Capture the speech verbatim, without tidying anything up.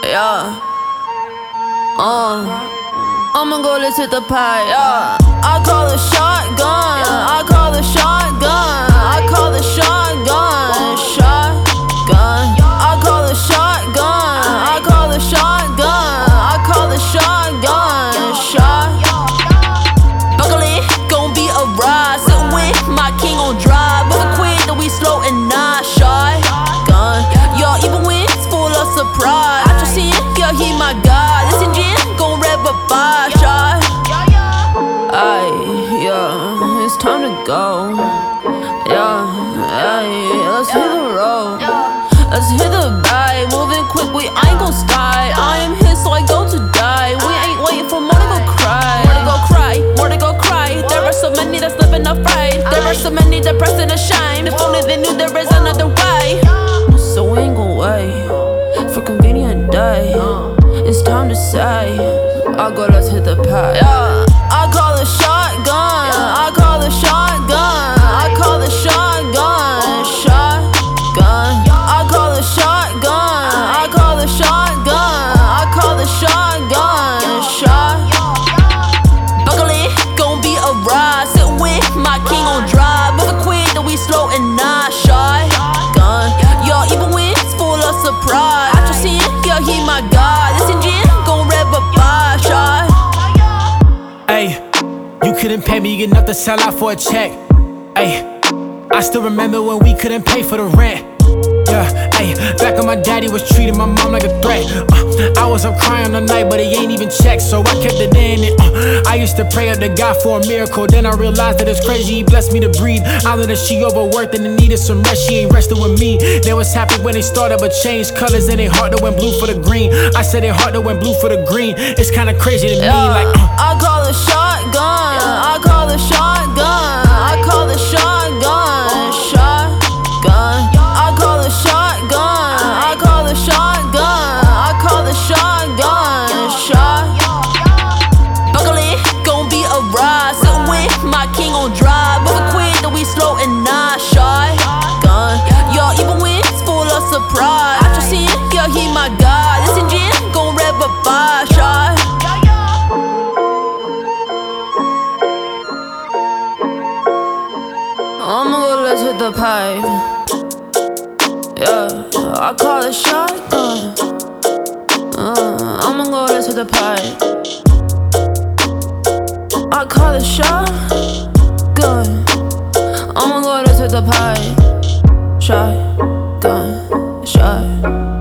yeah. Uh, I'ma go, let's hit the pie, yeah. I call it shotgun, I call it shotgun, I call it shotgun, shotgun. I call it shotgun, I call it shotgun, I call it shotgun, shot. Buckle in, gon' be a ride, sitting with my king on drive. Moving quick, then we slow and not shotgun. Y'all even when it's full of surprise. I just seen, yeah, he my guy. Listen, Jin, gon' rev a five shot. Aye, yeah, it's time to go. Yeah, aye, let's hit the road. Let's hit the bay, moving quick, we ain't gon' stay. I am here so I go to die. We ain't waiting for more to go cry. More to go cry, more to go cry. There are so many that's living afraid. There are so many depressed and ashamed. If only they knew there is another way. So we ain't gon' wait for convenient day. It's time to say, I go, let's hit the pie. Yeah. I call it shotgun, I call it shotgun, I call it shotgun, shotgun. I call it shotgun, I call it shotgun, I call it shotgun, shot. Buckle in, gon' be a ride, sitting with my king on drive. Moving quick, then we slow and not shotgun. Y'all even when it's full of surprise. I just seen, yeah, he my guy. Listen, Jin, gon' rev a five shot. Ayy, you couldn't pay me enough to sell out for a check. Ayy, I still remember when we couldn't pay for the rent. Yeah, ayy, back when my daddy was treating my mom like a threat. uh, I was up crying all night, but he ain't even checked, so I kept it in it. uh, I used to pray up to God for a miracle. Then I realized that it's crazy, he blessed me to breathe. I learned that she overworked and needed some rest. She ain't resting with me. They was happy when they started, but changed colors and they heart that went blue for the green. I said they heart that went blue for the green. It's kinda crazy to me, Yeah, like uh, I call it shotgun, I call it shotgun, I call it shotgun, shotgun. I call it shotgun, I call it shotgun, I call it shotgun, shot. Buckle in, gon' be a ride, sitting with my king on drive. Moving quick, then we slow and not shotgun. Y'all even when it's full of surprise. I just seen, yeah, he my guy. Listen, Jin, gon' rev a five shot. I'ma go, let's hit the pipe. Yeah, I call it shotgun. Uh, I'ma go, let's hit the pipe. I call it shotgun. I'ma go, let's hit the pipe. Shotgun, shot.